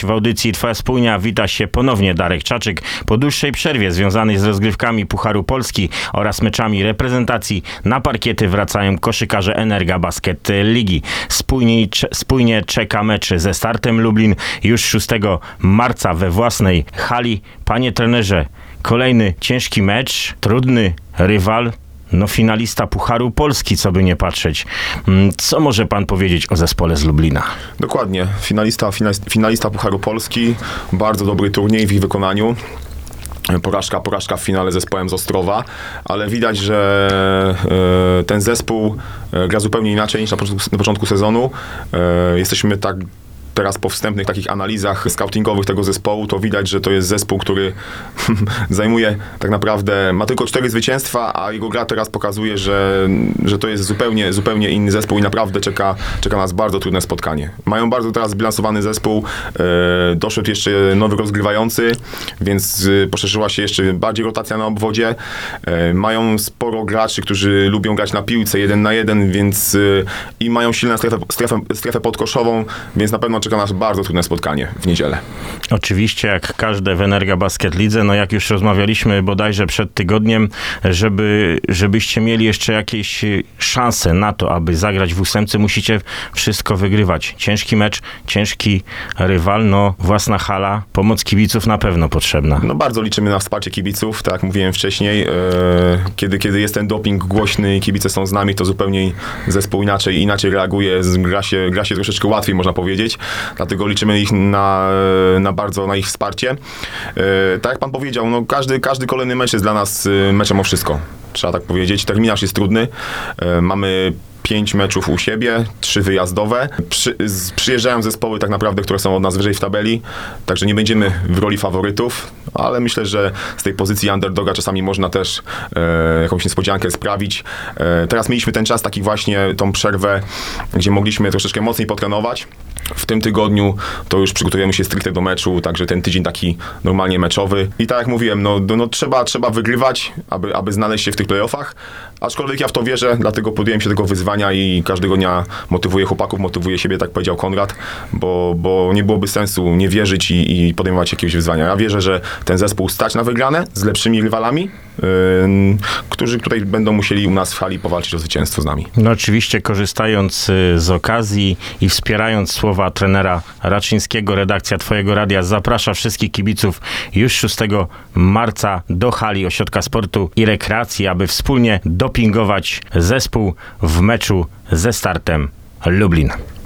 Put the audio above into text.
W audycji Twoja spójnia wita się ponownie Darek Czaczyk po dłuższej przerwie związanej z rozgrywkami Pucharu Polski oraz meczami reprezentacji. Na parkiety wracają koszykarze Energa Basket Ligi. Spójnie czeka mecz ze Startem Lublin już 6 marca we własnej hali. Panie trenerze, kolejny ciężki mecz, trudny rywal. Finalista Pucharu Polski, co by nie patrzeć. Co może pan powiedzieć o zespole z Lublina? Dokładnie. Finalista Pucharu Polski. Bardzo dobry turniej w ich wykonaniu. Porażka w finale z zespołem z Ostrowa, ale widać, że ten zespół gra zupełnie inaczej niż na początku sezonu. Jesteśmy tak teraz po wstępnych takich analizach scoutingowych tego zespołu, to widać, że to jest zespół, który zajmuje tak naprawdę, ma tylko 4 zwycięstwa, a jego gra teraz pokazuje, że to jest zupełnie inny zespół i naprawdę czeka nas bardzo trudne spotkanie. Mają bardzo teraz zbilansowany zespół, doszedł jeszcze nowy rozgrywający, więc poszerzyła się jeszcze bardziej rotacja na obwodzie. Mają sporo graczy, którzy lubią grać na piłce 1 na 1, więc i mają silną strefę podkoszową, więc na pewno czeka nas bardzo trudne spotkanie w niedzielę. Oczywiście, jak każde w Energa Basket Lidze, jak już rozmawialiśmy bodajże przed tygodniem, żebyście mieli jeszcze jakieś szanse na to, aby zagrać w 8, musicie wszystko wygrywać. Ciężki mecz, ciężki rywal, własna hala, pomoc kibiców na pewno potrzebna. Bardzo liczymy na wsparcie kibiców, tak jak mówiłem wcześniej. Kiedy jest ten doping głośny i kibice są z nami, to zupełnie zespół inaczej reaguje, gra się troszeczkę łatwiej, można powiedzieć. Dlatego liczymy na ich wsparcie. Tak jak pan powiedział, każdy kolejny mecz jest dla nas meczem o wszystko. Trzeba tak powiedzieć. Terminarz jest trudny. Mamy 5 meczów u siebie, 3 wyjazdowe. Przyjeżdżają zespoły tak naprawdę, które są od nas wyżej w tabeli, także nie będziemy w roli faworytów, ale myślę, że z tej pozycji underdoga czasami można też jakąś niespodziankę sprawić. Teraz mieliśmy ten czas, taki właśnie tą przerwę, gdzie mogliśmy troszeczkę mocniej potrenować. W tym tygodniu to już przygotujemy się stricte do meczu, także ten tydzień taki normalnie meczowy. I tak jak mówiłem, trzeba wygrywać, aby znaleźć się w tych playoffach, aczkolwiek ja w to wierzę, dlatego podjąłem się tego wyzwania i każdego dnia motywuję chłopaków, motywuję siebie, tak powiedział Konrad, bo nie byłoby sensu nie wierzyć i podejmować jakiegoś wyzwania. Ja wierzę, że ten zespół stać na wygrane z lepszymi rywalami, którzy tutaj będą musieli u nas w hali powalczyć o zwycięstwo z nami. Oczywiście korzystając z okazji i wspierając słowa trenera Raczyńskiego, redakcja Twojego Radia zaprasza wszystkich kibiców już 6 marca do hali Ośrodka Sportu i Rekreacji, aby wspólnie dopingować zespół w meczu ze Startem Lublin.